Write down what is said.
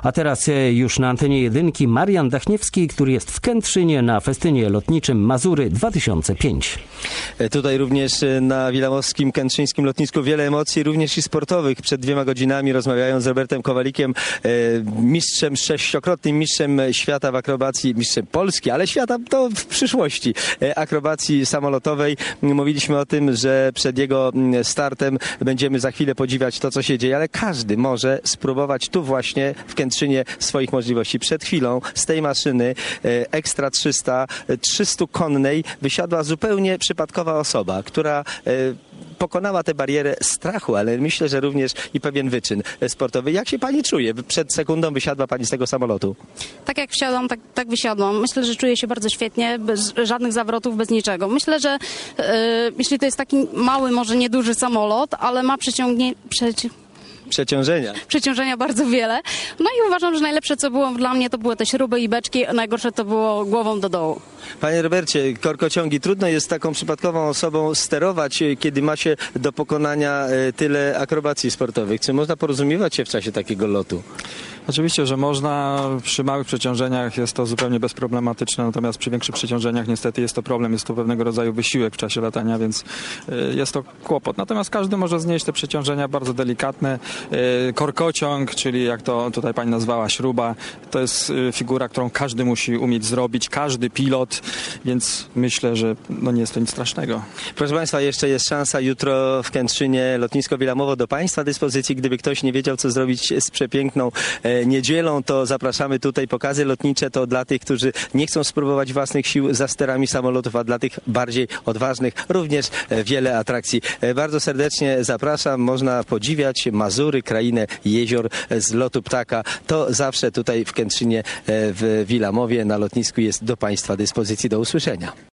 A teraz już na antenie jedynki Marian Dachniewski, który jest w Kętrzynie na festynie lotniczym Mazury 2005. Tutaj również na wilamowskim, kętrzyńskim lotnisku wiele emocji, również i sportowych. Przed 2 godzinami rozmawiając z Robertem Kowalikiem, mistrzem, 6-krotnym mistrzem świata w akrobacji, mistrzem Polski, ale świata to w przyszłości, akrobacji samolotowej. Mówiliśmy o tym, że przed jego startem będziemy za chwilę podziwiać to, co się dzieje, ale każdy może spróbować tu właśnie w Kętrzynie swoich możliwości. Przed chwilą z tej maszyny Extra 300, 300-konnej wysiadła zupełnie przypadkowa osoba, która pokonała tę barierę strachu, ale myślę, że również i pewien wyczyn sportowy. Jak się pani czuje? Przed sekundą wysiadła pani z tego samolotu. Tak jak wsiadłam, tak wysiadłam. Myślę, że czuję się bardzo świetnie, bez żadnych zawrotów, bez niczego. Myślę, że jeśli to jest taki mały, może nieduży samolot, ale ma przeciążenia bardzo wiele. No i uważam, że najlepsze, co było dla mnie, to były te śruby i beczki, a najgorsze to było głową do dołu. Panie Robercie, korkociągi, trudno jest taką przypadkową osobą sterować, kiedy ma się do pokonania tyle akrobacji sportowych. Czy można porozumiewać się w czasie takiego lotu? Oczywiście, że można. Przy małych przeciążeniach jest to zupełnie bezproblematyczne, natomiast przy większych przeciążeniach niestety jest to problem, jest to pewnego rodzaju wysiłek w czasie latania, więc jest to kłopot. Natomiast każdy może znieść te przeciążenia bardzo delikatne. Korkociąg, czyli jak to tutaj pani nazwała, śruba, to jest figura, którą każdy musi umieć zrobić, każdy pilot, więc myślę, że nie jest to nic strasznego. Proszę państwa, jeszcze jest szansa jutro w Kętrzynie, lotnisko Wilamowo do państwa dyspozycji. Gdyby ktoś nie wiedział, co zrobić z przepiękną niedzielą, to zapraszamy tutaj. Pokazy lotnicze to dla tych, którzy nie chcą spróbować własnych sił za sterami samolotów, a dla tych bardziej odważnych również wiele atrakcji. Bardzo serdecznie zapraszam. Można podziwiać Mazury, krainę jezior z lotu ptaka. To zawsze tutaj w Kętrzynie w Wilamowie na lotnisku jest do państwa dyspozycji. Do usłyszenia.